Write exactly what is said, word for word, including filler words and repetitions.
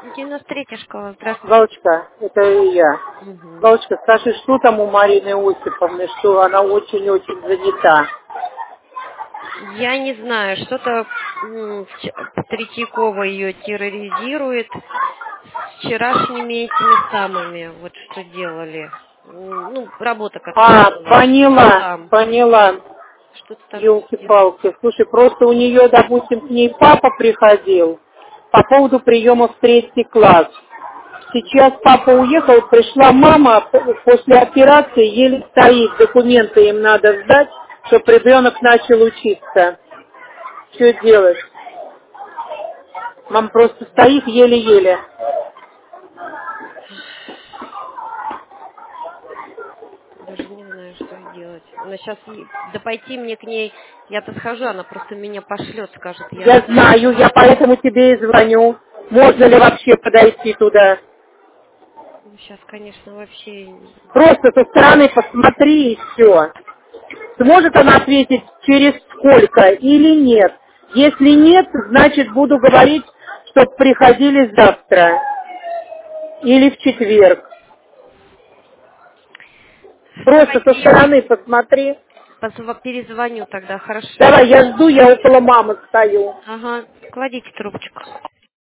девяносто третья школа, здравствуйте. Галочка, это я. Мгм. Галочка, скажи, что там у Марины Осиповны, что она очень-очень занята. Я не знаю, что-то м, вч- Третьякова ее терроризирует с вчерашними этими самыми, вот что делали. М, Ну, работа, которая А, была. Что-то поняла, там, поняла. что-то там с ним. Елки-палки. Слушай, просто у нее, допустим, к ней папа приходил по поводу приема в третий класс. Сейчас папа уехал, пришла мама, п- после операции еле стоит, документы им надо сдать, чтобы ребенок начал учиться. Что делать? Мама просто стоит еле-еле. Даже не знаю, что и делать. Она сейчас, да пойти мне к ней, я-то схожу, она просто меня пошлет, скажет, я Я знаю, я поэтому тебе и звоню. Можно ли вообще подойти туда? сейчас, конечно, вообще Просто со стороны посмотри и все. Сможет она ответить через сколько или нет? Если нет, значит буду говорить, чтобы приходили завтра или в четверг. Просто со давайте я стороны посмотри. позв- перезвоню тогда, хорошо. Давай, я жду, я около мамы стою. Ага, кладите трубочку.